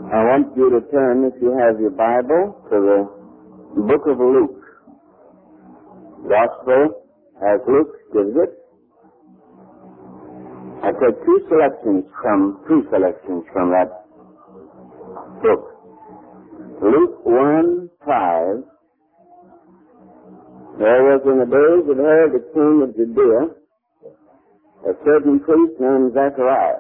I want you to turn, if you have your Bible, to the book of Luke. Gospel, as Luke gives it. I take three selections from that book. Luke 1:5. There was in the days of Herod the king of Judea a certain priest named Zacharias,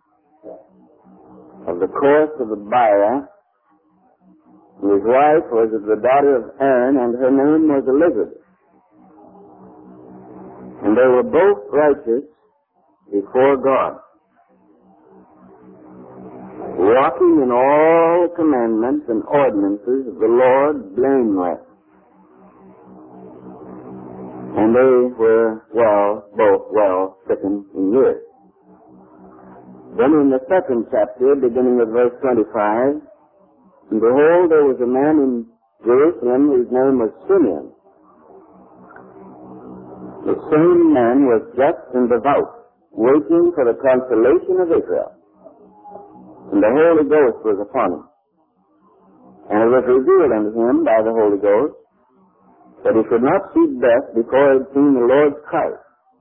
of the course of Abia, and his wife was of the daughter of Aaron, and her name was Elizabeth. And they were both righteous before God, walking in all commandments and ordinances of the Lord blameless. And they were both well stricken in years. Then in the second chapter, beginning with verse 25, and behold, there was a man in Jerusalem whose name was Simeon. The same man was just and devout, waiting for the consolation of Israel. And the Holy Ghost was upon him. And it was revealed unto him by the Holy Ghost that he should not see death before he had seen the Lord's Christ.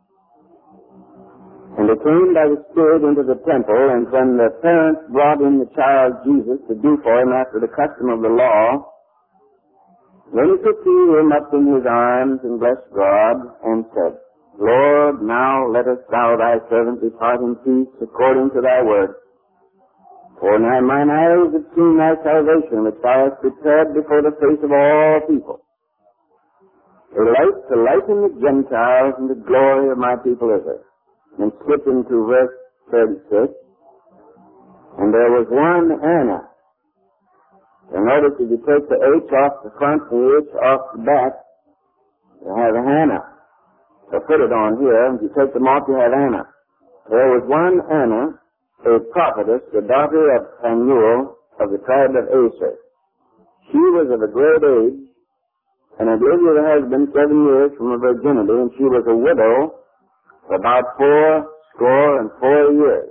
And he came by the Spirit into the temple, and when the parents brought in the child Jesus to do for him after the custom of the law, then he took him up in his arms and blessed God, and said, Lord, now lettest thou thy servant depart in peace according to thy word. For now mine eyes have seen thy salvation, which thou hast prepared before the face of all people, a light to lighten the Gentiles and the glory of my people Israel. And skip into verse 36. And there was one Anna. And notice if you take the H off the front and the H off the back, you have Hannah. So put it on here, and if you take them off, you have Anna. There was one Anna, a prophetess, the daughter of Phanuel of the tribe of Asher. She was of a great age, and had lived with her husband 7 years from her virginity, and she was a widow for about 84 years.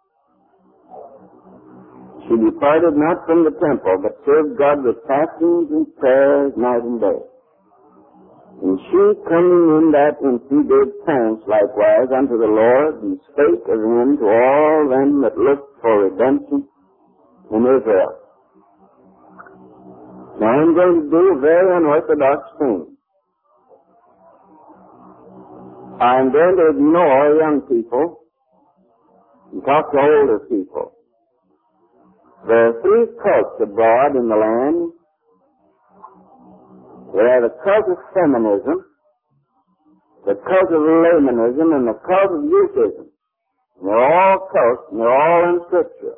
She departed not from the temple, but served God with fastings and prayers night and day. And she, coming in that instant, gave thanks likewise unto the Lord, and spake of him to all them that looked for redemption in Israel. Now I'm going to do a very unorthodox thing. I'm going to ignore young people and talk to older people. There are three cults abroad in the land. We have the cult of feminism, the cult of laymanism, and the cult of youtheism. They're all cults, and they're all in Scripture.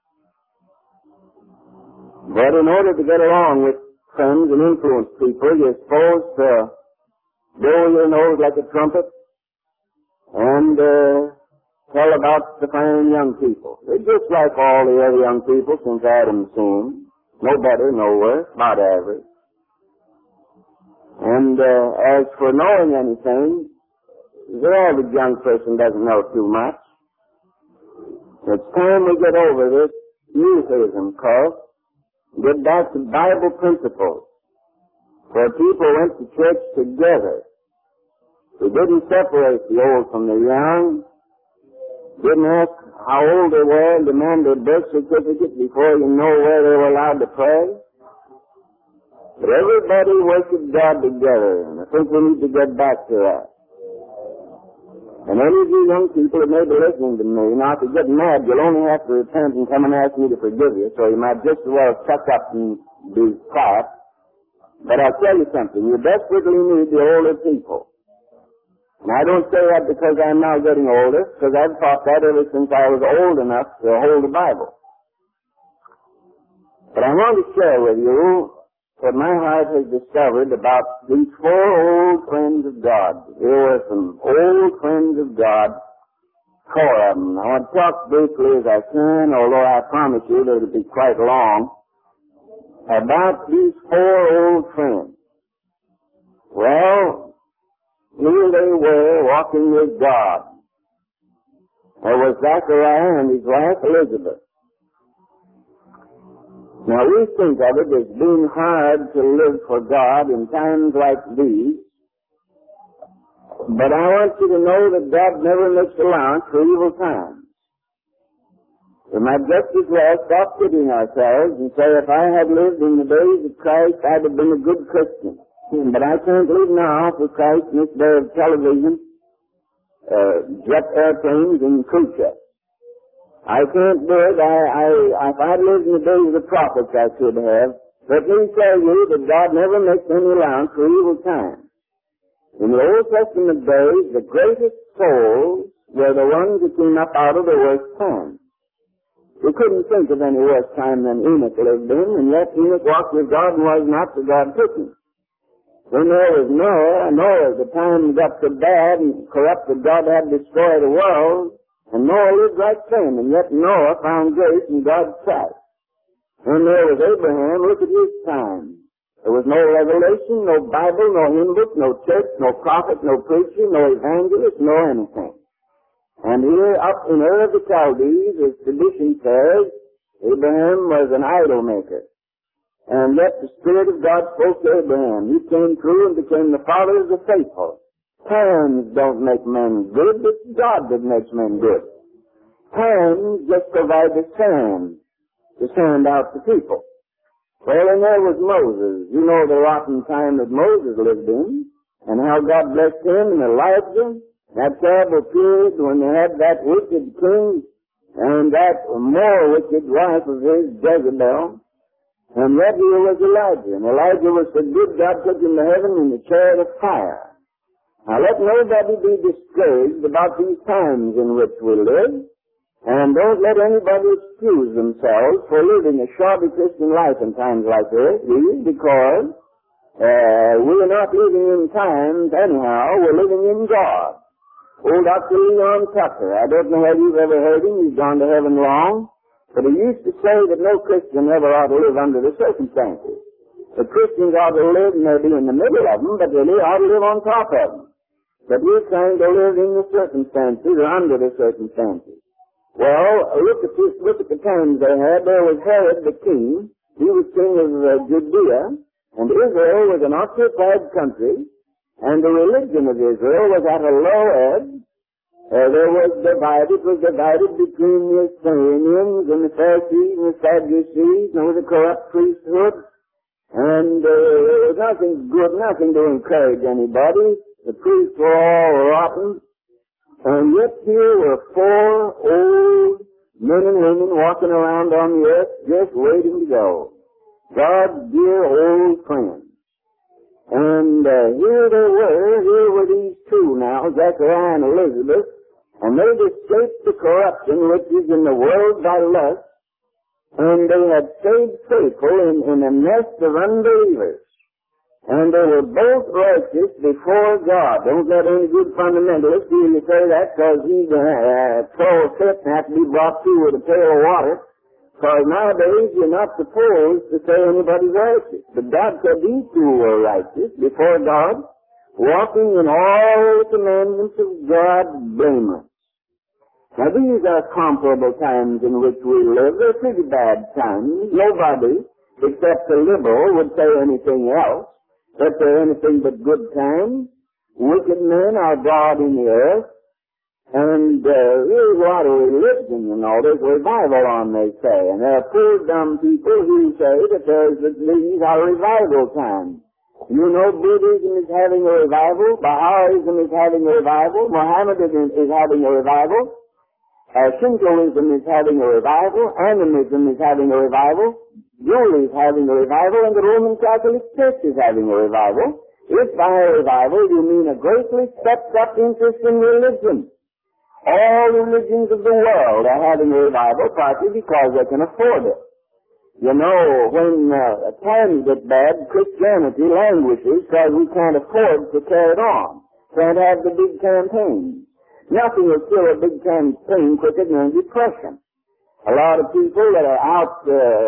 But in order to get along with friends and influence people, you're supposed to blow your nose like a trumpet and tell about the fine young people. They're just like all the other young people since Adam's sin. No better, no worse, about average. And as for knowing anything, the average young person doesn't know too much. It's time we get over this youtheism cult, get back to Bible principles, where people went to church together. They didn't separate the old from the young, didn't ask how old they were and demand their birth certificate before you know where they were allowed to pray. But everybody worshiped God together, and I think we need to get back to that. And any of you young people that may be listening to me, now if you get mad, you'll only have to repent and come and ask me to forgive you, so you might just as well chuck up and be quiet. But I'll tell you something, you desperately need the older people. And I don't say that because I'm now getting older, because I've thought that ever since I was old enough to hold the Bible. But I want to share with you what my heart has discovered about these four old friends of God. There were some old friends of God, four of them. I want to talk briefly as I can, although I promise you that it'll be quite long, about these four old friends. Well, here they were walking with God. There was Zachariah and his wife Elizabeth. Now we think of it as being hard to live for God in times like these, but I want you to know that God never makes allowance for evil times. We might just as well stop kidding ourselves and say, if I had lived in the days of Christ, I'd have been a good Christian. But I can't live now for Christ in this day of television, jet airplanes, and cruise ships. I can't do it. If I'd lived in the days of the prophets, I should have. But let me tell you that God never makes any allowance for evil times. In the Old Testament days, the greatest souls were the ones that came up out of the worst times. We couldn't think of any worse time than Enoch lived in, and yet Enoch walked with God and was not, for God took him. Then there was Noah, the time got so bad and corrupt that God had destroyed the world, and Noah lived like Cain, and yet Noah found grace in God's sight. Then there was Abraham. Look at his time. There was no revelation, no Bible, no hymn book, no church, no prophet, no preacher, no evangelist, no anything. And here up in Ur of the Chaldees, as tradition says, Abraham was an idol maker. And yet the Spirit of God spoke to Abraham. He came through and became the father of the faithful. Hands don't make men good, it's God that makes men good. Hands just provide the sand to send out to people. Well, and there was Moses. You know the rotten time that Moses lived in, and how God blessed him and Elijah. That terrible period when they had that wicked king and that more wicked wife of his, Jezebel. And yet here was Elijah. And Elijah was so good, God took him to heaven in the chariot of fire. Now let nobody be discouraged about these times in which we live. And don't let anybody excuse themselves for living a shabby Christian life in times like this, because we're not living in times anyhow, we're living in God. Old Dr. Leon Tucker, I don't know whether you've ever heard him, he's gone to heaven long, but he used to say that no Christian ever ought to live under the circumstances. The Christians ought to live maybe in the middle of them, but they ought to live on top of them. But we're trying to live in the circumstances or under the circumstances. Well, look at the times they had. There was Herod the king. He was king of Judea, and Israel was an occupied country. And the religion of Israel was at a low ebb. It was divided between the Assyrians and the Pharisees and the Sadducees, and there was a corrupt priesthood. And there was nothing good, nothing to encourage anybody. The priests were all rotten. And yet here were 4 old men and women walking around on the earth just waiting to go. God's dear old friends. And here were these two now, Zechariah and Elizabeth, and they'd escaped the corruption which is in the world by lust, and they had stayed faithful in a nest of unbelievers. And they were both righteous before God. Don't let any good fundamentalist hear you say that, because he's so fit and has to be brought to with a pail of water. Because nowadays you're not supposed to say anybody's righteous. But God said these two were righteous before God, walking in all the commandments of God blameless. Now these are comparable times in which we live. They're pretty bad times. Nobody, except the liberal, would say anything else. That they're anything but good times. Wicked men are God in the earth. And here's a lot of religion, you know. There's revival on, they say. And there are poor dumb people who say that these are revival times. You know Buddhism is having a revival. Baha'ism is having a revival. Mohammedanism is having a revival. Shintoism is having a revival. Animism is having a revival. Jewry is having a revival. And the Roman Catholic Church is having a revival. If by a revival you mean a greatly stepped up interest in religion, all religions of the world are having a revival, partly because they can afford it. You know, when times get bad, Christianity languishes because we can't afford to carry it on. Can't have the big campaigns. Nothing will kill a big campaign quicker than depression. A lot of people that are out,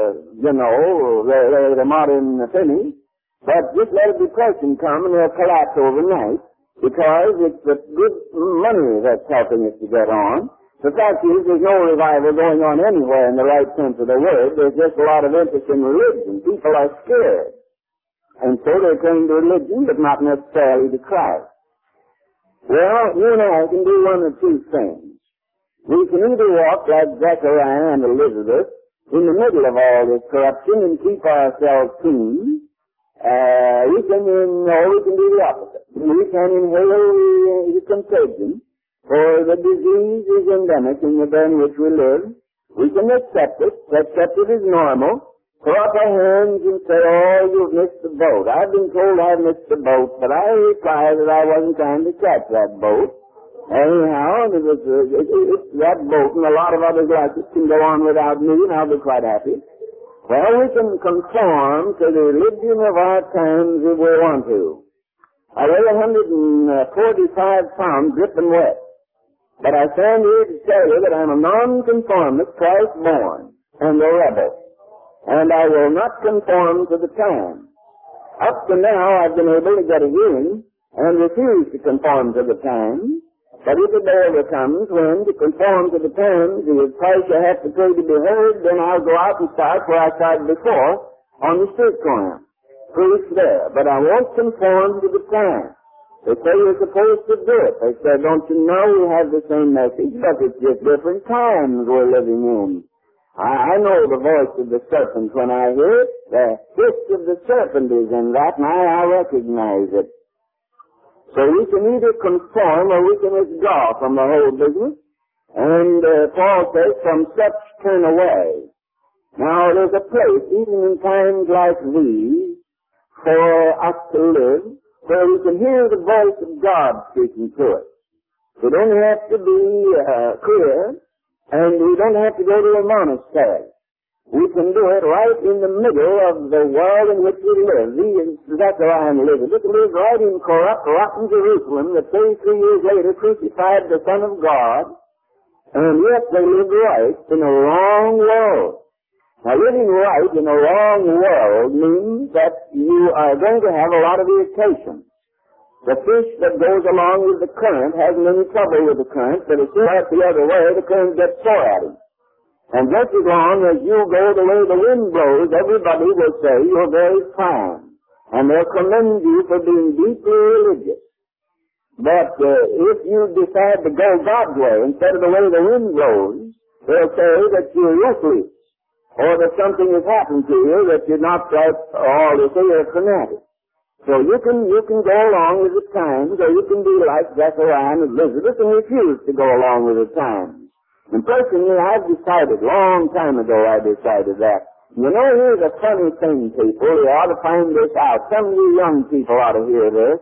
they're the modern Finnies, but just let a depression come and they'll collapse overnight. Because it's the good money that's helping us to get on. The fact is, there's no revival going on anywhere in the right sense of the word. There's just a lot of interest in religion. People are scared. And so they're turning to religion, but not necessarily to Christ. Well, you and I can do one of two things. We can either walk like Zechariah and Elizabeth in the middle of all this corruption and keep ourselves clean. We can do the opposite. We can inhale the contagion. For the disease is endemic in the day in which we live. We can accept it as normal, throw up our hands and say, oh, you've missed the boat. I've been told I've missed the boat, but I reply that I wasn't trying to catch that boat. Anyhow, it's that boat and a lot of others like it can go on without me, and I'll be quite happy. Well, we can conform to the religion of our times if we want to. I weigh 145 pounds dripping wet. But I stand here to tell you that I'm a non-conformist, Christ-born, and a rebel. And I will not conform to the time. Up to now, I've been able to get a hearing and refuse to conform to the time. But if the day ever comes when to conform to the times the price you have to pay to be heard, then I'll go out and start where I started before, on the street corner. Preach there. But I won't conform to the time. They say you're supposed to do it. They say, don't you know we have the same message, but it's just different times we're living in. I know the voice of the serpent when I hear it. The hiss of the serpent is in that, and I recognize it. So we can either conform or we can withdraw from the whole business. And Paul says, from such turn away. Now, there's a place, even in times like these, for us to live, where we can hear the voice of God speaking to us. We don't have to be clear, and we don't have to go to a monastery. We can do it right in the middle of the world in which we live. Zechariah and Elizabeth lived right in corrupt, rotten Jerusalem that 33 years later crucified the Son of God, and yet they lived right in a wrong world. Now, living right in a wrong world means that you are going to have a lot of irritation. The fish that goes along with the current hasn't any trouble with the current, but as soon as the other way, the current gets sore at him. And just as long as you go the way the wind blows, everybody will say you're very fine. And they'll commend you for being deeply religious. But if you decide to go God's way instead of the way the wind blows, they'll say that you're useless. Or that something has happened to you that you're not like all this, or you're a fanatic. So you can go along with the times, or you can be like Zechariah and Elizabeth and refuse to go along with the times. And personally, I've decided, long time ago I decided that. You know, here's a funny thing, people. You ought to find this out. Some of you young people ought to hear this.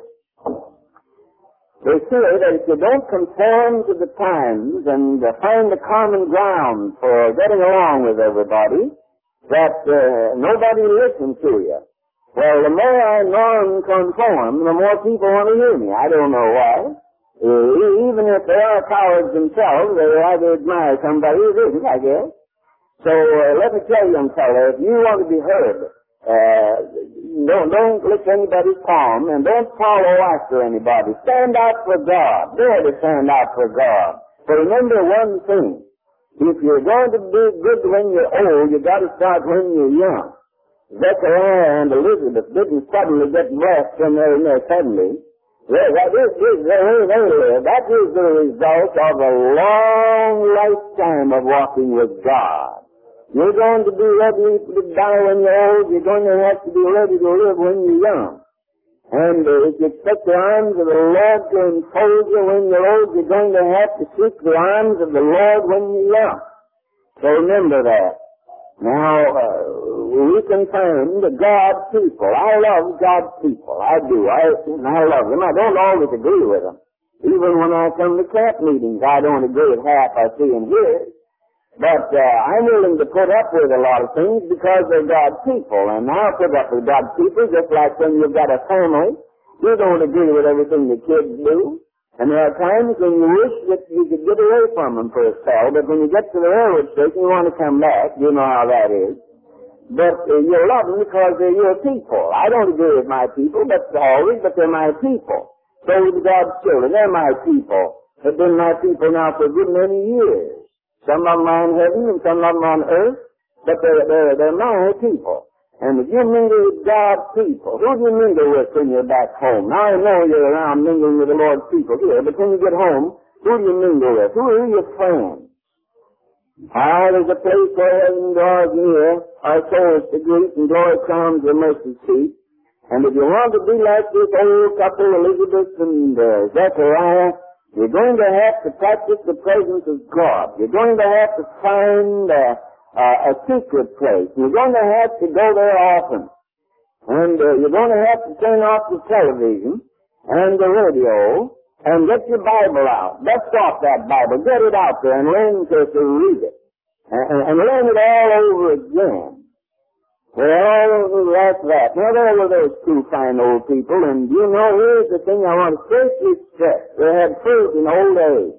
They say that if you don't conform to the times and find the common ground for getting along with everybody, that nobody listens to you. Well, the more I non-conform, the more people want to hear me. I don't know why. Even if they are cowards themselves, they rather admire somebody who isn't, I guess. So let me tell you, young fellow, if you want to be heard, don't lick anybody's palm, and don't follow after anybody. Stand out for God. Dare to stand out for God. But remember one thing. If you're going to be good when you're old, you got to start when you're young. Zechariah and Elizabeth didn't suddenly get blessed when they're in there suddenly. That is the result of a long lifetime of walking with God. You're going to be ready to die when you're old. You're going to have to be ready to live when you're young. And if you expect the arms of the Lord to enfold you when you're old, you're going to have to seek the arms of the Lord when you're young. So remember that. Now, we can find God's people. I love God's people. I do. I love them. I don't always agree with them. Even when I come to camp meetings, I don't agree with half I see and hear. But I'm willing to put up with a lot of things because they're God's people. And I'll put up with God's people just like when you've got a family. You don't agree with everything the kids do. And there are times when you wish that you could get away from them for a spell, but when you get to the railroad station, you want to come back. You know how that is. But you love them because they're your people. I don't agree with my people, but they're my people. So with God's children, they're my people. have been my people now for a good many years. Some of them are in heaven and some of them on earth, but they're my people. And if you mingle with God's people, who do you mingle with when you're back home? Now I know you're around mingling with the Lord's people here, but when you get home, who do you mingle with? Who are your friends? There's a place where heaven draws near, our souls to greet, and glory crowns the mercy seat. And if you want to be like this old couple, Elizabeth and Zechariah, you're going to have to practice the presence of God. You're going to have to find a secret place. You're going to have to go there often. And you're going to have to turn off the television and the radio and get your Bible out. Dust off that Bible. Get it out there and learn to read it. And learn it all over again. Well, that's that. Now, there were those two fine old people, and you know, here's the thing I want to firstly stress. They had fruit in old age.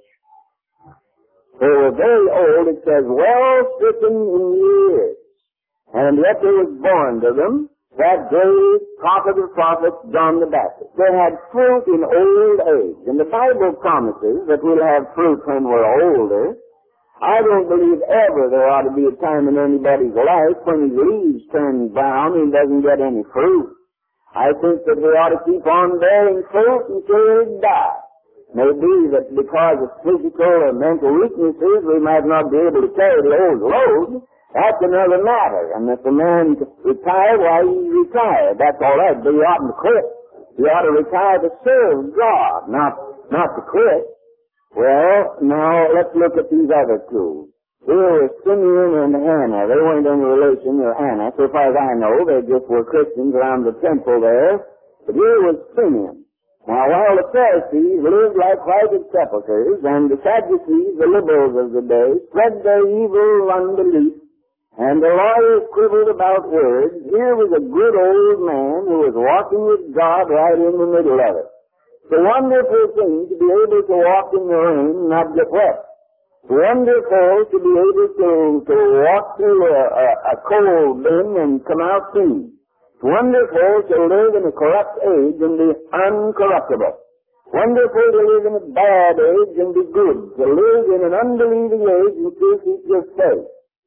They were very old, it says, well stricken in years. And yet there was born to them that great prophet of prophets, John the Baptist. They had fruit in old age. And the Bible promises that we'll have fruit when we're older. I don't believe ever there ought to be a time in anybody's life when his leaves turn brown and he doesn't get any fruit. I think that we ought to keep on bearing fruit until we die. Maybe that because of physical or mental weaknesses we might not be able to carry the old load. That's another matter. And if the man retired, why he's retired. That's all right, but he oughtn't to quit. He ought to retire to serve God, not to quit. Well, now let's look at these other two. Here were Simeon and Hannah. They weren't any relation to Hannah. So far as I know, they just were Christians around the temple there. But here was Simeon. Now, while the Pharisees lived like whited sepulchres, and the Sadducees, the liberals of the day, spread their evil unbelief, and the lawyers quibbled about words, here was a good old man who was walking with God right in the middle of it. It's a wonderful thing to be able to walk in the rain and not get wet. It's wonderful to be able to walk through a cold bin and come out clean. It's wonderful to live in a corrupt age and be uncorruptible. Wonderful to live in a bad age and be good. To live in an unbelieving age and still keep your faith.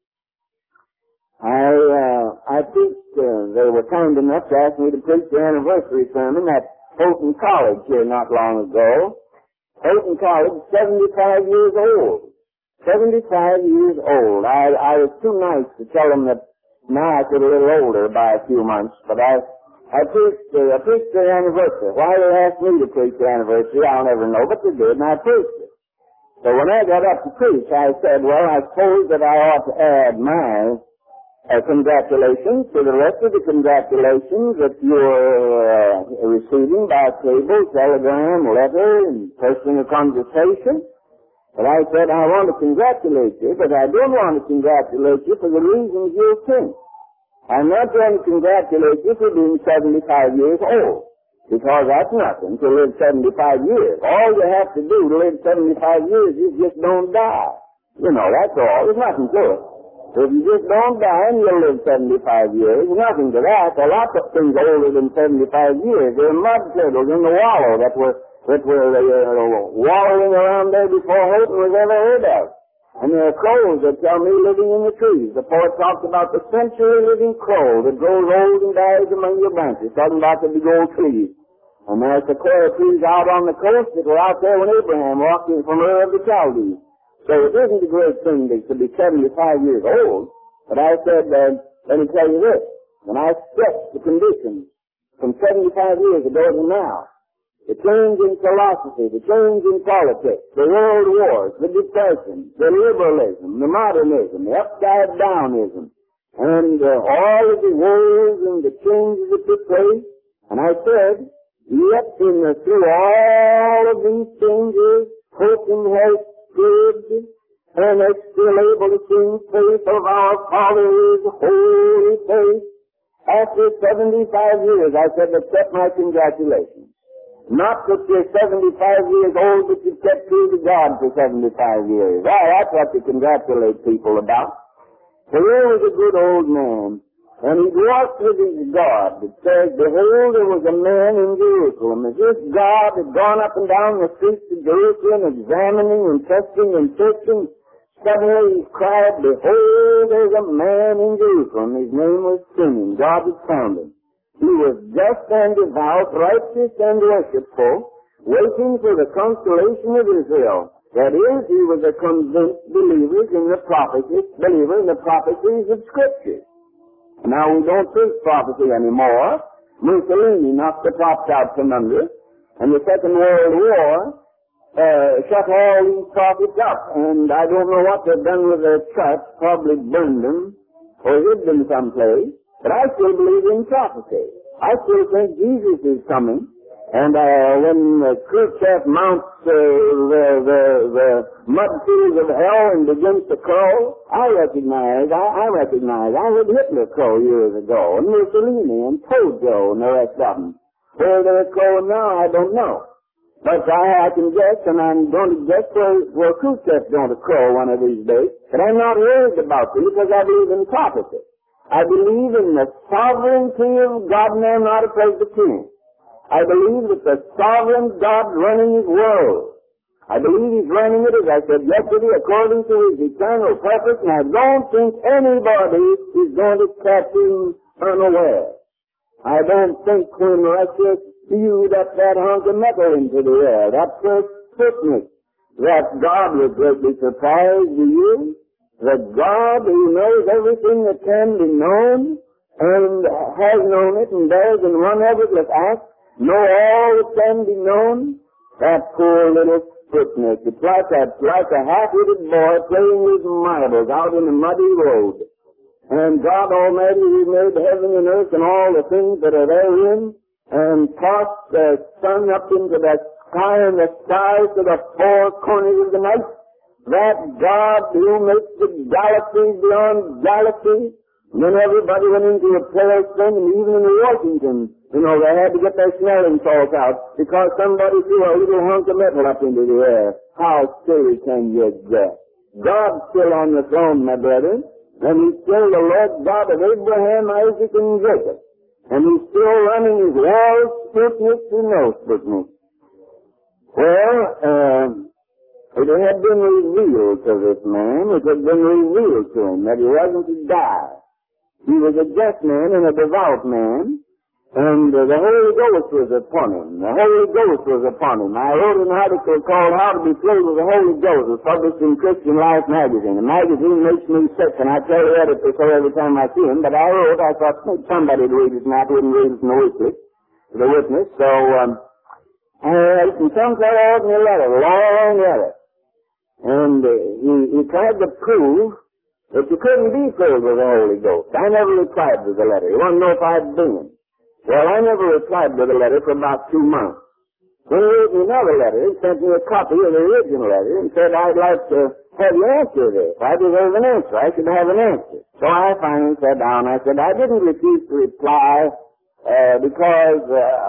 I think they were kind enough to ask me to preach the anniversary sermon at Houghton College here not long ago. Houghton College, 75 years old. 75 years old. I was too nice to tell them that now I could a little older by a few months, but I preached the anniversary. Why they asked me to preach the anniversary, I'll never know, but they did, and I preached it. So when I got up to preach, I said, well, I suppose that I ought to add my congratulations to the rest of the congratulations that you're receiving by cable, telegram, letter, and personal conversation. But I said, I want to congratulate you, but I don't want to congratulate you for the reasons you think. I'm not going to congratulate you for being 75 years old, because that's nothing to live 75 years. All you have to do to live 75 years is just don't die. You know, that's all. There's nothing to it. If you just don't die and you'll live 75 years, nothing to that. A lot of things older than 75 years. There are mud turtles in the wallow that were wallowing around there before Houghton was ever heard of. And there are crows that tell me living in the trees. The poet talks about the century-living crow that grows old and dies among your branches, talking about the big old trees. And there's the sequoia trees out on the coast that were out there when Abraham walked in from Ur of the Chaldees. So it isn't a great thing to be 75 years old, but I said, let me tell you this. When I sketched the conditions from 75 years ago to now, the change in philosophy, the change in politics, the world wars, the depression, the liberalism, the modernism, the upside-downism, and all of the wars and the changes that took place, and I said, yet through all of these changes, Houghton has good, and is still able to sing faith of our Father's holy faith. After 75 years, I said, accept my congratulations. Not that you're 75 years old, but you've kept true to God for 75 years. Well, that's what you congratulate people about. So here was a good old man, and he walked with his God. It says, behold, there was a man in Jerusalem. As this God had gone up and down the streets of Jerusalem, examining and testing and searching. Suddenly he cried, "Behold, there's a man in Jerusalem. His name was Simeon. God had found him. He was just and devout, righteous and worshipful, waiting for the consolation of Israel." That is, he was a convinced believer in the prophecies of Scripture. Now we don't preach prophecy anymore. Mussolini knocked the props out from under, and the Second World War shut all these prophets up. And I don't know what they've done with their church, probably burned them or hid them someplace. But I still believe in prophecy. I still think Jesus is coming. And when Khrushchev mounts the mud fields of hell and begins to crow, I recognize. I heard Hitler crow years ago, and Mussolini, and Tojo, and the rest of them. Where they're crowing now, I don't know. But I can guess, and I'm going to guess where Khrushchev's going to crow one of these days. But I'm not worried about them because I believe in prophecy. I believe in the sovereignty of God, and I'm not afraid to king. I believe that the sovereign God running his world. I believe he's running it, as I said yesterday, according to his eternal purpose, and I don't think anybody is going to catch him unaware. I don't think when Russia spewed up that hunk of metal into the air, that first Sputnik, that God was greatly surprised. Do you? That God who knows everything that can be known, and has known it, and does, and one effortless act, know all that can be known, that poor little Sputnik. It's like a half-witted boy playing with marbles out in a muddy road. And God Almighty, who made heaven and earth and all the things that are therein, and tossed the sun up into the sky and the stars to the four corners of the night, that God who makes the galaxies beyond galaxies. And then everybody went into a prayer thing, and even in Washington, they had to get their smelling salts out because somebody threw a little hunk of metal up into the air. How silly can you get? God's still on the throne, my brethren, and he's still the Lord God of Abraham, Isaac, and Jacob. And he's still running his world, Sputnik to no Sputnik. Well, it had been revealed to this man, it had been revealed to him that he wasn't to die. He was a just man and a devout man, and the Holy Ghost was upon him. The Holy Ghost was upon him. I wrote an article called How to Be Filled with the Holy Ghost. It was published in Christian Life magazine. The magazine makes me sick, and I tell the editor so every time I see him, but I thought somebody would read it, and I wouldn't read it in the witness. So, I wrote some kind of ordinary letter, a long letter. And he tried to prove that you couldn't be filled with the Holy Ghost. I never replied to the letter. He wanted to know if I'd been. Well, I never replied to the letter for about 2 months. Then he wrote me another letter. He sent me a copy of the original letter and said, "I'd like to have you answer this. I deserve an answer. I should have an answer." So I finally sat down. I said, I didn't refuse to reply because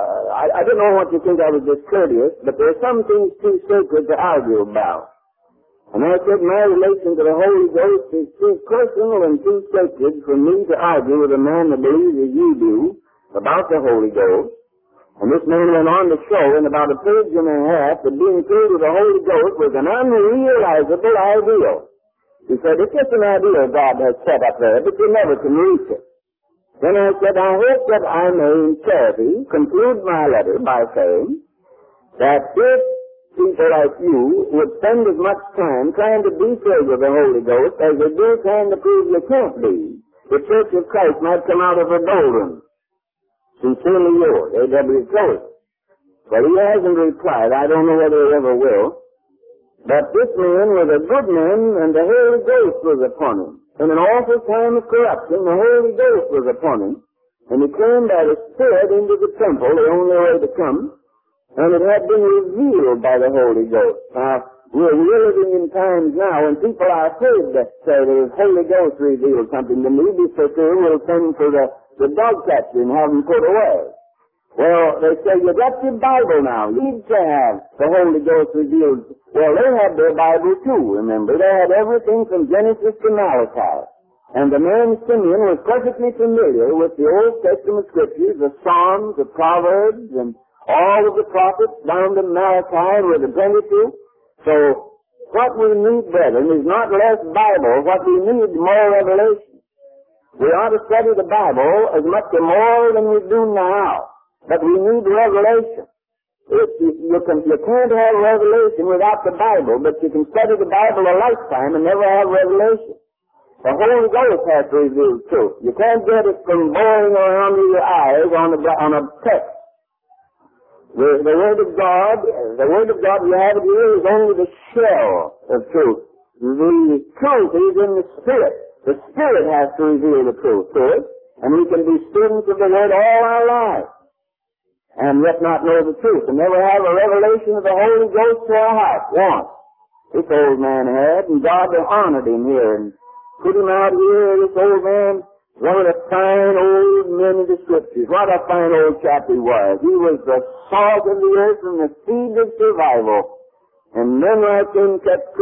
I didn't know what you think I was discourteous, but there are some things too sacred to argue about. And I said, my relation to the Holy Ghost is too personal and too sacred for me to argue with a man that believes as you do about the Holy Ghost. And this man went on to show in about a page and a half that being filled with the Holy Ghost was an unrealizable ideal. He said, it's just an ideal God has set up there, but you never can reach it. Then I said, I hope that I may in charity conclude my letter by saying that if people like you would spend as much time trying to be filled with the Holy Ghost as they do trying to prove you can't be, the Church of Christ might come out of her doldrums. Sincerely yours, A.W. Tozer. But he hasn't replied. I don't know whether he ever will. But this man was a good man, and the Holy Ghost was upon him. In an awful time of corruption, the Holy Ghost was upon him. And he came by the Spirit into the temple, the only way to come. And it had been revealed by the Holy Ghost. Now, we're living in times now when people are afraid to say the Holy Ghost revealed something to me, because we'll send for the dog catcher and have them put away. Well, they say, you got your Bible now. You need to have the Holy Ghost revealed. Well, they had their Bible too, remember. They had everything from Genesis to Malachi. And the man Simeon was perfectly familiar with the Old Testament scriptures, the Psalms, the Proverbs, and all of the prophets down to Malachi with the 22. So what we need, brethren, is not less Bible. What we need is more revelation. We ought to study the Bible as much or more than we do now. But we need revelation. You can't have revelation without the Bible, but you can study the Bible a lifetime and never have revelation. The Holy Ghost has to reveal truth. You can't get it from boring around your eyes on a text. The Word of God you have here is only the shell of truth. The truth is in the Spirit. The Spirit has to reveal the truth to us, and we can be students of the Word all our lives and yet not know the truth, and never have a revelation of the Holy Ghost to our heart once. This old man had, and God honored him here and put him out here. This old man, one of the fine old men of the Scriptures. What a fine old chap he was. He was the salt of the earth and the seed of survival. And men like him kept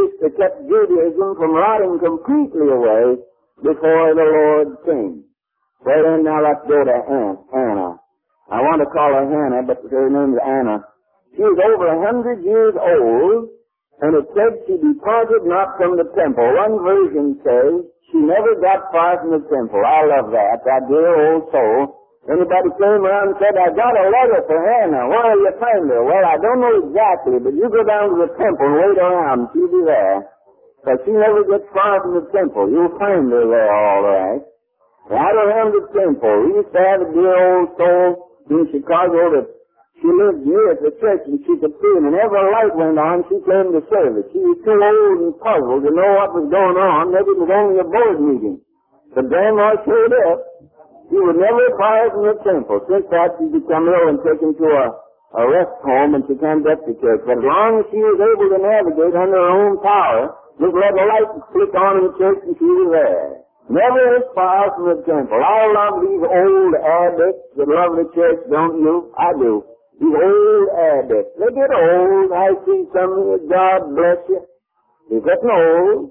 Judaism from rotting completely away before the Lord came. Well then, now let's go to Anna. I want to call her Hannah, but her name is Anna. She was over 100 years old, and it said she departed not from the temple. One version says she never got far from the temple. I love that dear old soul. Anybody came around and said, I got a letter for Hannah. Where will you find her? Well, I don't know exactly, but you go down to the temple and wait around. She'll be there. But she never gets far from the temple. You'll find her there all right. Right around the temple. We used to have a dear old soul in Chicago that she lived near the church and she could see him. Whenever a light went on, she came to service. She was too old and puzzled to know what was going on. Maybe it was only a board meeting. But Grandma showed up. She would never depart from the temple. Since that, she become ill and taken to a rest home, and she can't get to church. But as long as she was able to navigate under her own power, just let the light flick on in the church and she was there. Never as far from the temple. I love these old addicts that love the church, don't you? I do. These old addicts. They get old. I see some of you, God bless you. They're getting old.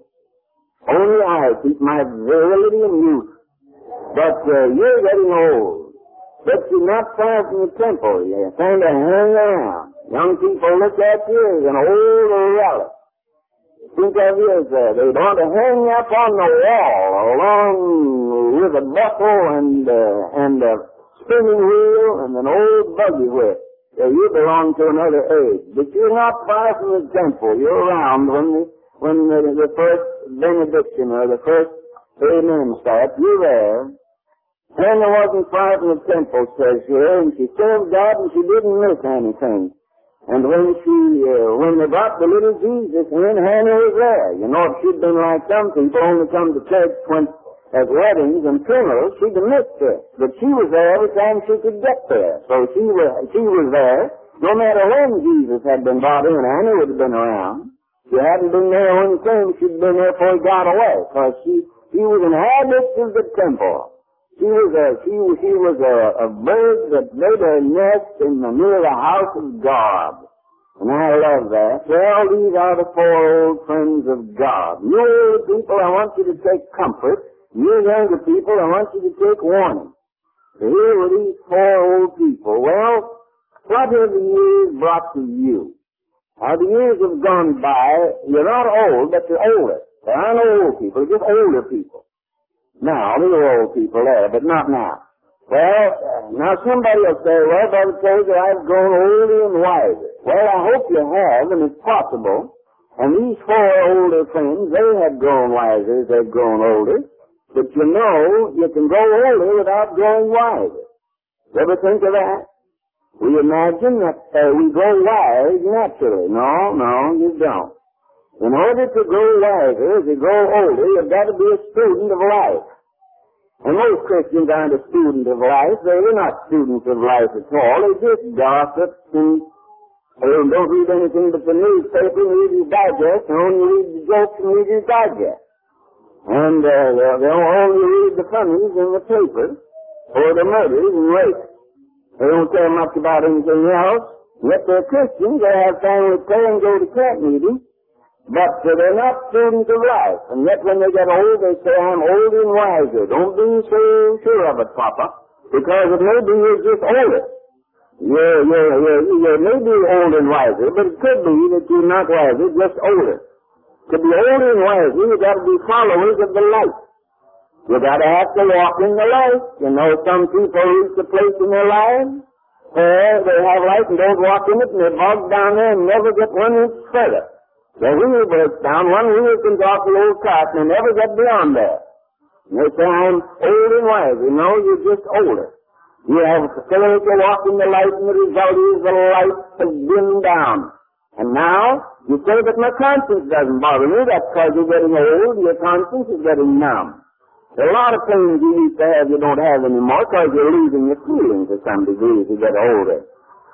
Only I keep my virility and youth. But you're getting old. But you're not far from the temple. You're kind of hang around. Young people look at you as an old relic. Think of you as they want to hang you up on the wall along with a buckle and a spinning wheel and an old buggy whip. So you belong to another age. But you're not far from the temple. You're around when the first benediction or the first amen starts. You're there. Hannah wasn't far from the temple, says here, and she served God and she didn't miss anything. And when they brought the little Jesus in, Hannah was there. You know, if she'd been like some people, only come to church at weddings and funerals, she'd have missed it. But she was there every time she could get there. So she was there. No matter when Jesus had been brought in, Hannah would have been around. She hadn't been there when he came, she'd been there before he got away. Because she was an addict of the temple. She was a bird that made her nest near the house of God. And I love that. Well, these are the four old friends of God. You old people, I want you to take comfort. You younger people, I want you to take warning. So here were these four old people. Well, what have the years brought to you? Now, the years have gone by. You're not old, but you're older. There aren't old people, just older people. Now, there are old people there, but not now. Well, now somebody will say, well, Brother Tozer, I've grown older and wiser. Well, I hope you have, and it's possible. And these four older friends, they have grown wiser as they've grown older. But you know, you can grow older without growing wiser. You ever think of that? We imagine that we grow wise naturally. No, you don't. In order to grow wiser, as you grow older, you've got to be a student of life. And most Christians aren't a student of life. They're not students of life at all. They just gossip and don't read anything but the newspaper and Reader's Digest, and only read the jokes and Reader's Digest. And they'll only read the funnies in the paper, or the murders and rapes. They don't care much about anything else. Yet they're Christians. They have family prayer and go to camp meetings. But they're not students of life. And yet when they get old, they say, I'm older and wiser. Don't be so sure of it, Papa. Because it may be you're just older. You may be old and wiser, but it could be that you're not wiser, just older. To be older and wiser, you've got to be followers of the light. You got to have to walk in the light. You know, some people reach a place in their lives where they have light and don't walk in it, and they're bogged down there and never get 1 inch further. The wheel breaks down, one wheel comes off the old cart, and they never get beyond there. And they say, I'm old and wise. You know, you're just older. You have a facility to walk in the light, and the result is the light has dimmed down. And now, you say that my conscience doesn't bother me. That's because you're getting old, your conscience is getting numb. There are a lot of things you used to have you don't have anymore because you're losing your feelings to some degree as you get older.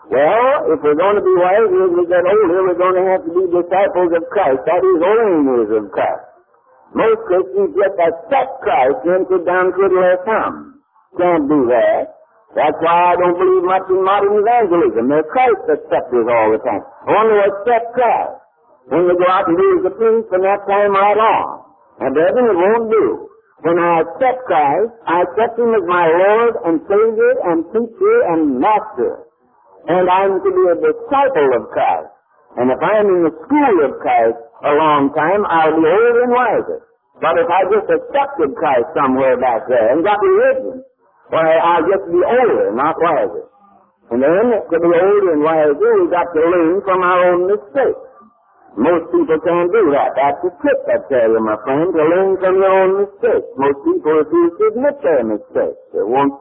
Well, if we're going to be wise as we get older, we're going to have to be disciples of Christ. That is, learners of Christ. Most Christians just accept Christ and sit down and twiddle their thumbs. Can't do that. That's why I don't believe much in modern evangelism. They're Christ acceptors all the time. Only accept Christ. When they go out and do as a priest from that time right on. And brethren, it won't do. When I accept Christ, I accept Him as my Lord and Savior and teacher and master. And I'm to be a disciple of Christ. And if I'm in the school of Christ a long time, I'll be older and wiser. But if I just accepted Christ somewhere back there and got religion, why, I'll just be older, not wiser. And then, to be older and wiser, we've got to learn from our own mistakes. Most people can't do that. That's a trick, I tell you, my friend, to learn from your own mistakes. Most people refuse to admit their mistakes. They won't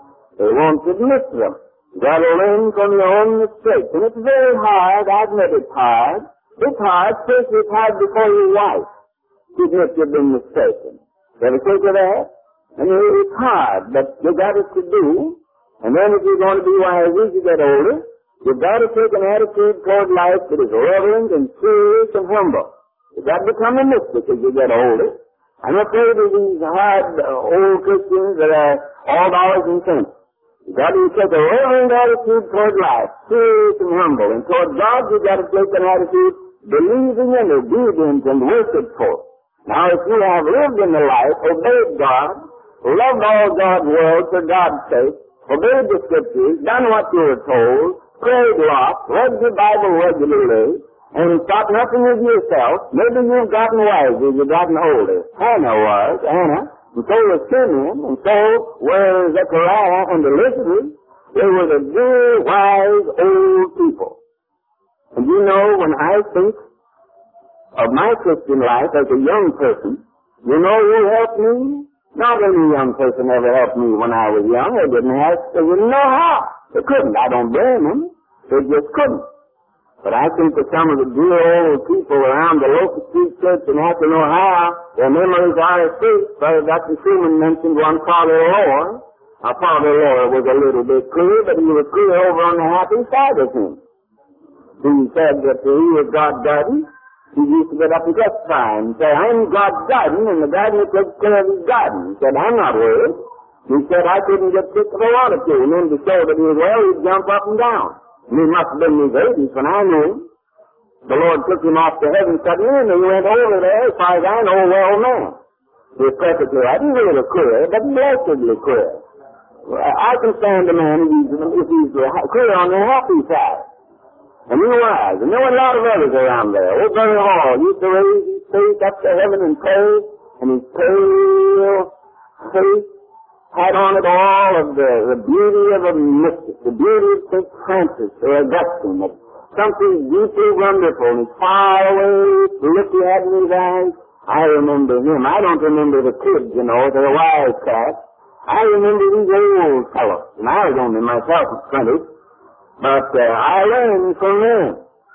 admit them. You've got to learn from your own mistakes. And it's very hard. I admit it's hard. It's hard, especially it's hard before your wife to admit you've been mistaken. You ever think of that? And it's hard, but you got it to do. And then if you're going to be wise as you get older, you've got to take an attitude toward life that is reverent and serious and humble. You've got to become a mystic as you get older. I'm afraid of these hard old Christians that are all dollars and cents. You've got to take a reverent attitude toward life, serious and humble. And toward God, you've got to take an attitude believing and obedient and worshipful. Now, if you have lived in the life, obeyed God, loved all God's world for God's sake, obeyed the Scriptures, done what you were told, prayed lots, read the Bible regularly, and thought nothing of yourself, maybe you've gotten wiser, you've gotten older. Hannah was, and so was Simeon, and so were Zechariah and Elizabeth. They were the dear, wise, old people. And you know, when I think of my Christian life as a young person, you know who helped me? Not any young person ever helped me when I was young. They didn't know how. They couldn't. I don't blame them. They just couldn't. But I think that some of the dear old people around the local street church and have to know how their memories are asleep. Brother Dr. Schumann mentioned one Father Lohr. Now, Father Lohr was a little bit clear, but he was clear over on the happy side of him. He said that he was God's garden. He used to get up and testify and say, I'm God's garden, and the gardener takes care of his garden. He said, I'm not worried. He said, I couldn't get sick if I wanted to. And then to show that he was well, he'd jump up and down. And he must have been in his 80s when I knew him. The Lord took him off to heaven suddenly, and he went over there, as far as I know, well man. He was perfectly right. He's a little queer, but blessedly queer. I can stand a man if he's queer on the happy side. And he was. And there were a lot of others around there. Old Brother Hall used to raise his face up to heaven and pray, and his pale face had on it all of the beauty of a mystic, the beauty of St. Francis or Augustine, something deeply wonderful. And his far-away look he had in his eyes, I remember him. I don't remember the kids, you know, they're wise cats. I remember these old fellows, and I was only myself at 20. But I learned from them.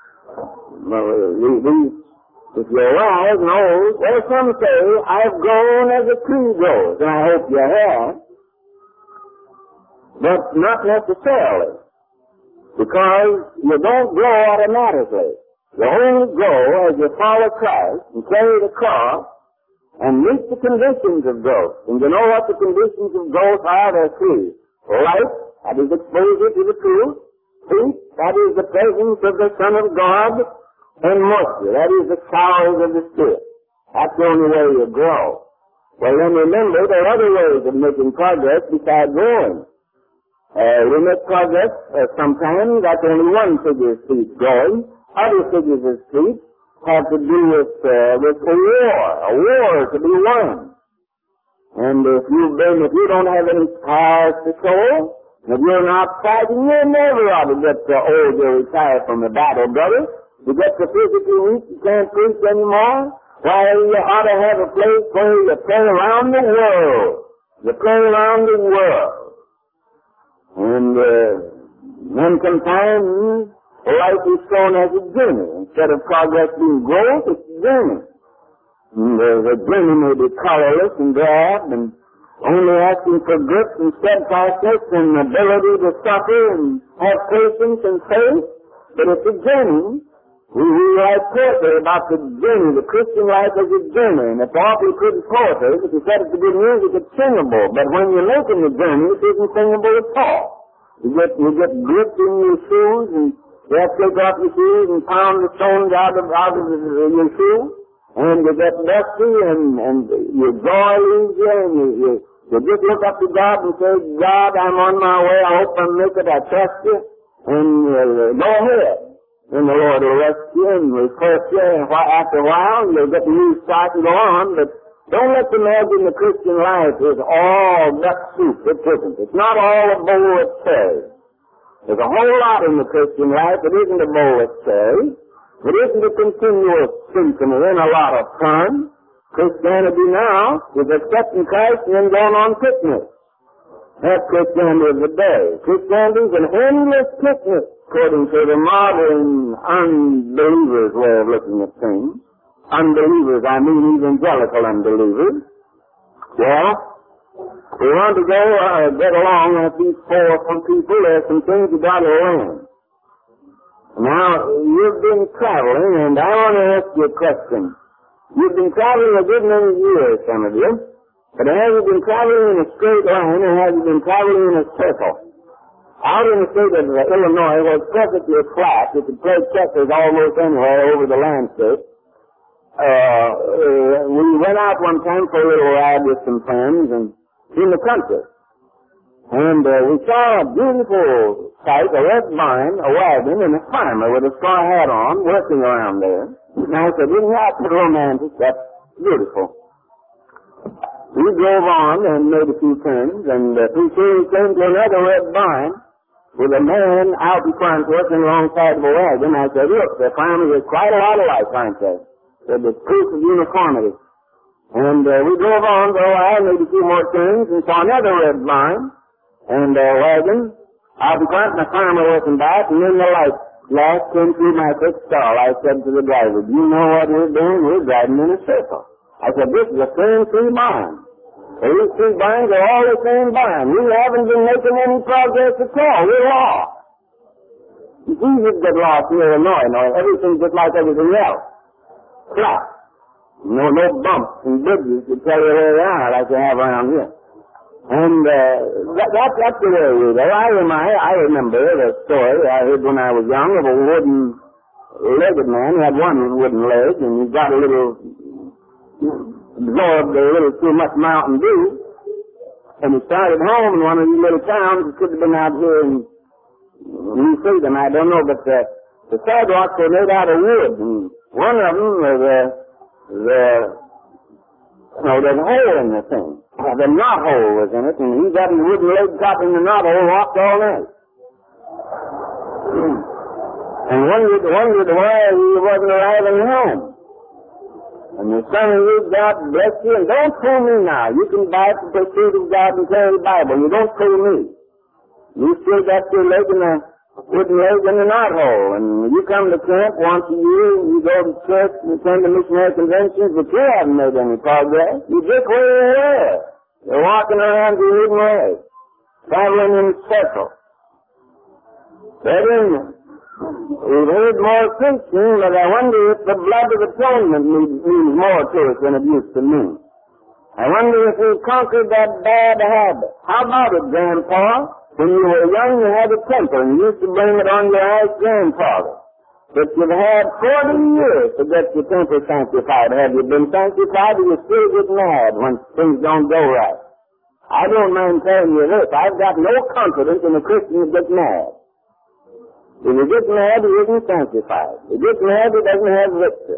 If you're wise and old, well, some say, I've grown as a tree grows, and I hope you have. But not necessarily. Because you don't grow automatically. You only grow as you follow Christ and carry the cross and meet the conditions of growth. And you know what the conditions of growth are? They're three. Light, that is exposure to the truth. Peace, that is the presence of the Son of God, and moisture, that is the showers of the Spirit. That's the only way you grow. Well, then remember, there are other ways of making progress besides growing. We make progress. Sometimes that's only one figure's feet going. Other figures' feet have to do with a war to be won. And if you don't have any scars to show, if you're not fighting, you never ought to get old or retire from the battle, brother. You get so physically weak you can't preach anymore. Why, you ought to have a place where you play around the world. You play around the world. And then sometimes life is shown as a journey. Instead of progress being growth, it's a journey. And the journey may be colorless and drab and only asking for grit and steadfastness and ability to suffer and have patience and faith. But it's a journey. We write poetry about the journey, the Christian life as a journey. And if all we couldn't poetry, if you said it's a good music, it's singable. But when you're making the journey, it isn't singable at all. You get grit in your shoes, and you have to take off your shoes and pound the stones out of your shoes. And you get dusty, and your joy leaves you, and you just look up to God and say, God, I'm on my way. I hope I make it. I trust you. And go ahead. And the Lord will rescue you and refresh you. And after a while, you'll get a new start and go on. But don't let's imagine the Christian life is all duck soup. It isn't. It's not all a bowl of cherry. There's a whole lot in the Christian life that isn't a bowl of cherry. It isn't a continuous symphony and a lot of fun. Christianity now is accepting Christ and then going on picnic. That's Christianity of the day. Christianity is an endless picnic, according to the modern unbelievers' way of looking at things. Unbelievers, I mean evangelical unbelievers. Well, we want to go get along with these powerful people. There's some things you got to learn. Now, you've been traveling, and I want to ask you a question. You've been traveling a good many years, some of you, but have you been traveling in a straight line, or have you been traveling in a circle? Out in the state of Illinois, where it's perfectly flat, you could play checkers almost anywhere over the landscape. We went out one time for a little ride with some friends and in the country. And we saw a beautiful sight, a red barn, a wagon, and a farmer with a straw hat on working around there. And I said, isn't that romantic? That's beautiful. We drove on and made a few turns, and pretty soon we came to another red barn with a man out in front working alongside of a wagon. I said, look, the farmers are quite a lot alike, aren't they? Said, there's proof of uniformity. And we drove on for a while, made a few more turns, and saw another red barn and a wagon out in front, and the farmer working back, and then the light flash came through my thick stall. I said to the driver, do you know what we're doing? We're driving in a circle. I said, this is the same three barns. These three barns are all the same barn. We haven't been making any progress at all. We're lost. It's easy to get lost in Illinois, no, everything's just like everything else. Flat. No bumps and bridges to tell you where they are like they have around here. And that's the way we do. I remember the story I heard when I was young of a wooden-legged man. He had one wooden leg, and he got a little absorbed a little too much Mountain Dew. And he started home in one of these little towns. It could have been out here in New Freedom, I don't know, but the sidewalks were made out of wood. And one of them was there's a hole in the thing. The knot hole was in it, and he got his wooden leg caught in the knot hole, walked all night. And wondered why he wasn't arriving home. And the son of you, God bless you, and don't fool me now. You can buy the pursuit of God and carry the Bible. You don't fool me. You still got your leg in the wooden leg in the knot hole. And you come to camp once a year, and you go to church and attend the missionary conventions, but you haven't made any progress. You're just where you were. You're walking around your wooden leg, traveling in a circle. Brethren, we've heard more preaching, but I wonder if the blood of atonement means more to us than it used to mean. I wonder if we've conquered that bad habit. How about it, Grandpa? When you were young, you had a temper, and you used to blame it on your ex-grandfather. But you've had 40 years to get your temper sanctified. Have you been sanctified, or you still get mad when things don't go right? I don't mind telling you this. I've got no confidence in a Christian who gets mad. If he gets mad, he isn't sanctified. If he gets mad, he doesn't have victory.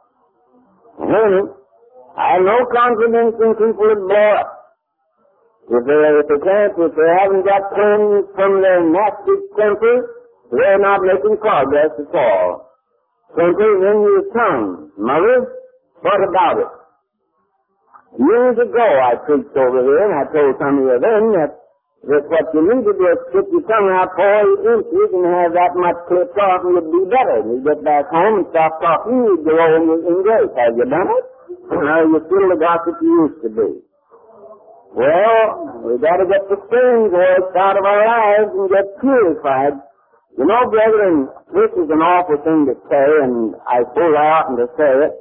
I have no confidence in people that blow up. If they haven't got cleansed from their nasty temper, they're not making progress at all. Temper's in your tongue. Mother, what about it? Years ago I preached over here, and I told some of you then that what you need to do is stick your tongue out 4 inches and have that much clipped off, and you'd be better. And you get back home and stop talking, you'd go in grace. Have you done it? Or you still the gossip you used to be? Well, we've got to get the stains washed out of our lives and get purified. You know, brethren, this is an awful thing to say, and I suppose I oughtn't to say it.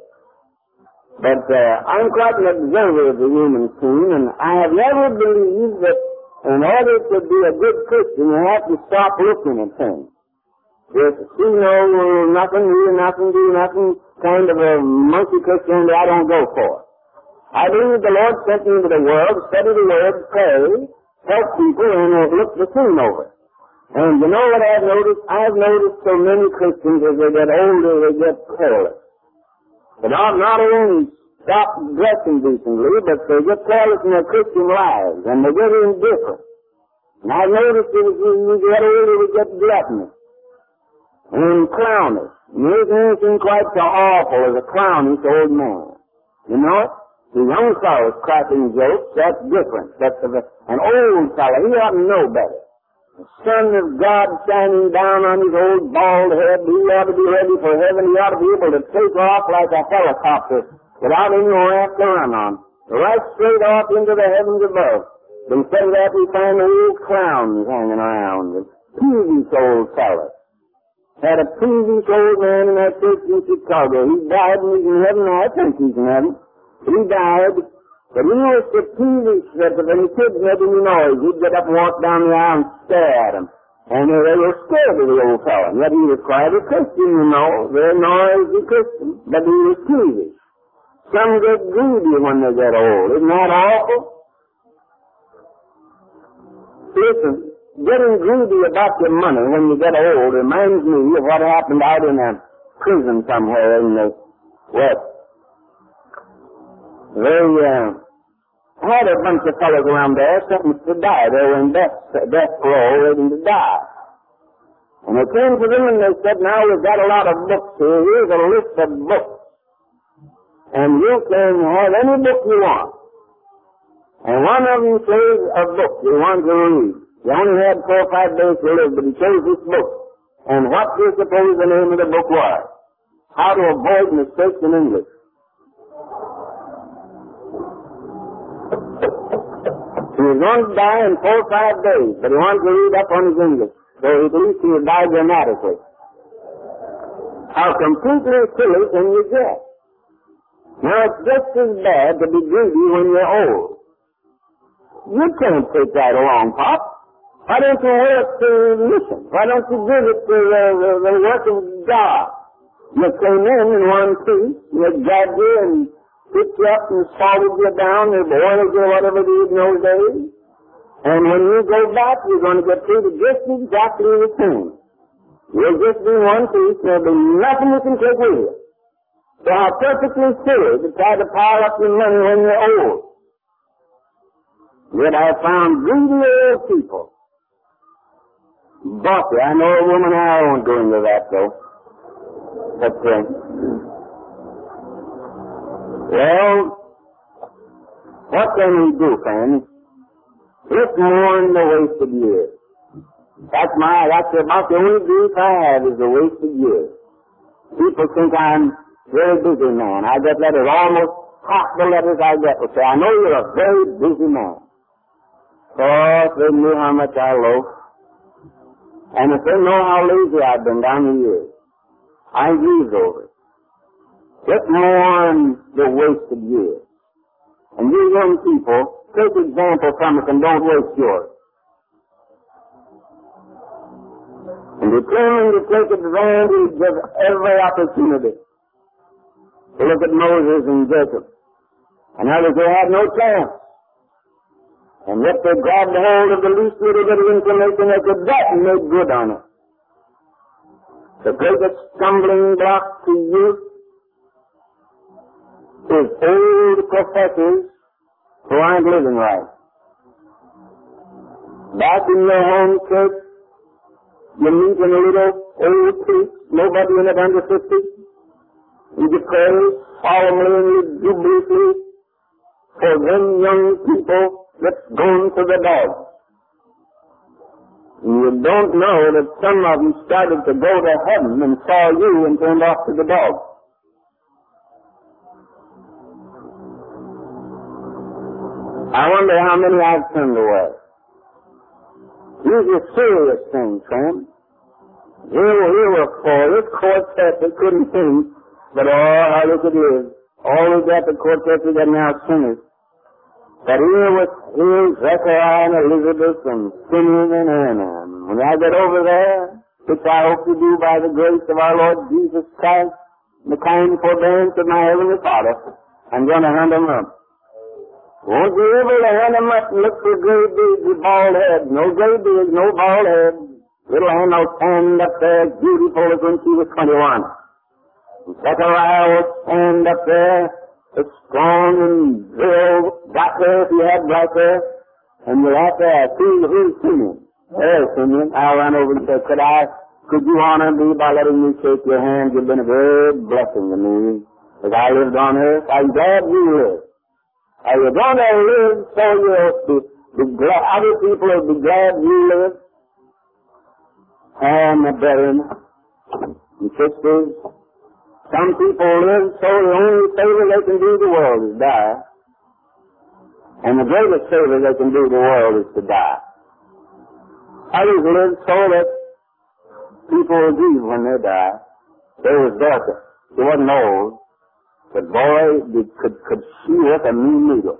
But I'm quite an observer of the human scene, and I have never believed that in order to be a good Christian, you have to stop looking at things. If see nothing, hear nothing, do nothing, kind of a monkey Christianity I don't go for. I believe the Lord sent me into the world, study the Word, pray, help people, and look the scene over. And you know what I've noticed? I've noticed so many Christians, as they get older, they get careless. They not only stop dressing decently, but they get careless in their Christian lives, and they get indifferent. And I've noticed that as you get older, we get gluttonous and clownish. And there isn't anything quite so awful as a clownish old man. You know it? The young fellow's cracking jokes, that's different. That's an old fellow, he ought to know better. The Son of God shining down on his old bald head, he ought to be ready for heaven. He ought to be able to take off like a helicopter without any raft to run on, right straight off into the heavens above. But instead of that, we find old clowns hanging around, and peevish old fellows. Had a peevish old man in that church in Chicago. He died and he's in heaven. I think he's in heaven. He died, but he was so peevish that when the kids made any noise, he'd get up and walk down the aisle and stare at them. And they were scared of the old fellow. Yet he was quite a Christian, you know, very noisy Christian, but he was peevish. Some get greedy when they get old. Isn't that awful? Listen, getting greedy about your money when you get old reminds me of what happened out in a prison somewhere in the West. They had a bunch of fellows around there sentenced to die. They were in death row waiting to die. And they came to them and they said, now we've got a lot of books here. Here's a list of books. And you can have any book you want. And one of them chose a book you want to read. He only had 4 or 5 days to live, but he chose this book. And what do you suppose the name of the book was? How to Avoid Mistakes in English. He was going to die in 4 or 5 days, but he wanted to read up on his English, so at least he would die dramatically. How completely silly can you get? Now, it's just as bad to be greedy when you're old. You can't take that along, Pop. Why don't you work to listen? Why don't you give it to the work of God? You came in one piece, you grabbed you and picked you up and salted you down, or boiled you, whatever it is in those days. And when you go back, you're going to get treated just exactly the same. You'll just be one piece, and there'll be nothing you can take with you. So how perfectly silly to try to pile up your money when you're old. Yet I found greedy old people. Bossy, I know a woman, I won't go into that though. But, well, what can we do, friends? Let's mourn the wasted years. That's about the only grief I have is the wasted years. People think I'm a very busy man. I get letters, almost half the letters I get will say, I know you're a very busy man. Oh, if they knew how much I loaf, and if they know how lazy I've been down the years, I grieve over it. Let's mourn the wasted years. And you young people, take example from us and don't waste yours. And determine to take advantage of every opportunity. To look at Moses and Jacob and others who had no chance. And yet they grabbed hold of the least little bit of information they could get and made good on it. The greatest stumbling block to youth is old professors who aren't living right. Back in your home church, you meet in a little old priest, nobody in it under 50. You pray solemnly and dubiously for them young people that's gone to the dogs. And you don't know that some of them started to go to heaven and saw you and turned off to the dogs. I wonder how many I've turned away. These are serious things, friend. Here were four. This quartet that couldn't sing, but how they could live. Always got the quartet that now singers. But here's Zechariah and Elizabeth and Simeon and Anna. When I get over there, which I hope to do by the grace of our Lord Jesus Christ, the kind forbearance of my Heavenly Father, I'm going to hand them up. Won't be able to hand them up and look for gray beads with bald head. No gray beads, no bald head. Little Anna will stand up there as beautiful as when she was 21. And Zechariah will stand up there as strong and real black hair if he had black hair. And you'll have to ask, who's Simeon? There's Simeon. I'll run over and say, could you honor me by letting me shake your hand? You've been a great blessing to me. As I lived on earth, I'm glad you lived. Are you going to live so you'll be glad, other people will be glad you live? And my brethren and sisters, some people live so the only favor they can do the world is die. And the greatest favor they can do the world is to die. Others live so that people will grieve when they die. There was Dorcas. She wasn't old. But boy, could she work a mean needle.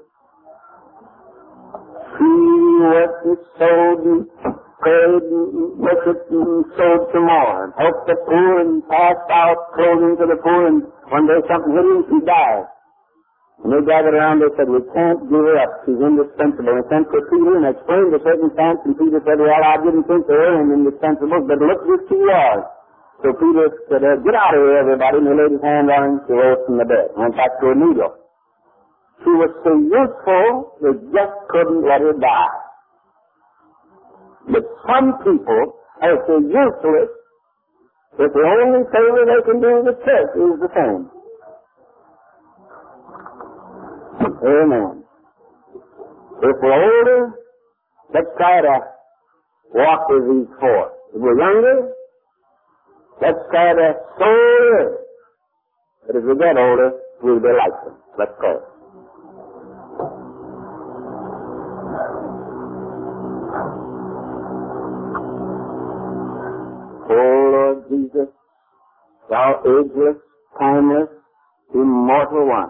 She worked and sewed and prayed and worked and sewed some more and helped the poor and passed out clothing to the poor, and one day something hit her and she died. And they gathered around, they said, we can't give her up. She's indispensable. And sent for Peter and explained the circumstance, and Peter said, well, I didn't think they were indispensable, but look who she was. So Peter said, get out of here, everybody, and he laid his hand on her and she rose from the bed. Went back to her needle. She was so useful, they just couldn't let her die. But some people are so useless that the only favor they can do the church is the same. Amen. If we're older, let's try to walk with these four. If we're younger, let's try to sow. But as we get older, we'll be like them. Let's go. O Lord Jesus, thou ageless, timeless, immortal one,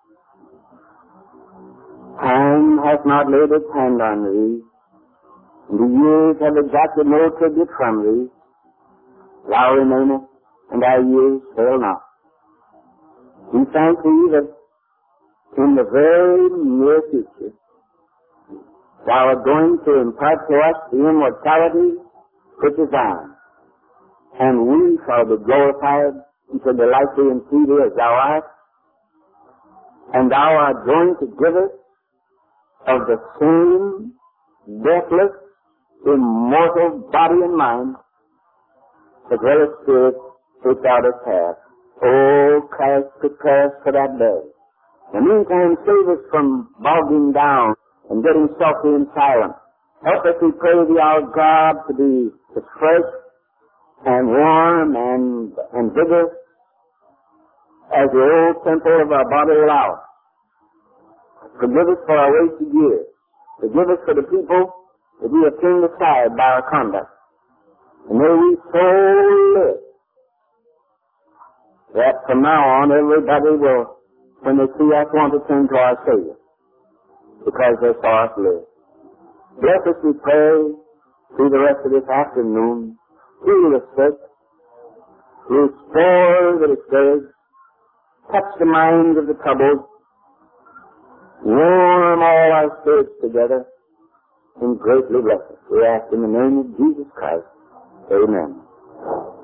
time hath not laid its hand on thee, and the years have exacted no tribute from thee. Thou remainest, and thy years fail not. We thank thee that in the very near future thou art going to impart to us the immortality which is thine, and we shall be glorified and shall delight thee and see thee as thou art, and thou art going to give us of the same deathless, immortal body and mind, as well as spirit which thou dost have. Oh, Christ, prepare us for that day. In the meantime, save us from bogging down and getting sulky and silent. Help us, we pray thee, our God, to be as fresh and warm and vigorous as the old temple of our body alloweth. Forgive us for our wasted years. Forgive us for the people that we have turned aside by our conduct. And may we so live that from now on everybody will, when they see us, want to turn to our Savior, because they saw us live. Bless us, we pray, through the rest of this afternoon. Heal the sick, restore the discouraged, touch the minds of the troubled, warm all our spirits together, and greatly bless us. We ask in the name of Jesus Christ. Amen.